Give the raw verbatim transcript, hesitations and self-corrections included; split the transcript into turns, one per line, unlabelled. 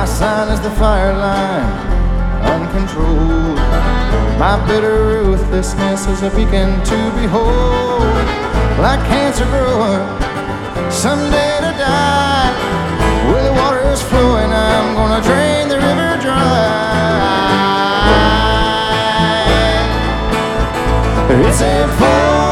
My sign is the fire line, uncontrolled. My bitter ruthlessness is a beacon to behold. Like cancer growing, someday to die. Where the water is flowing, I'm gonna drain the river dry. It's a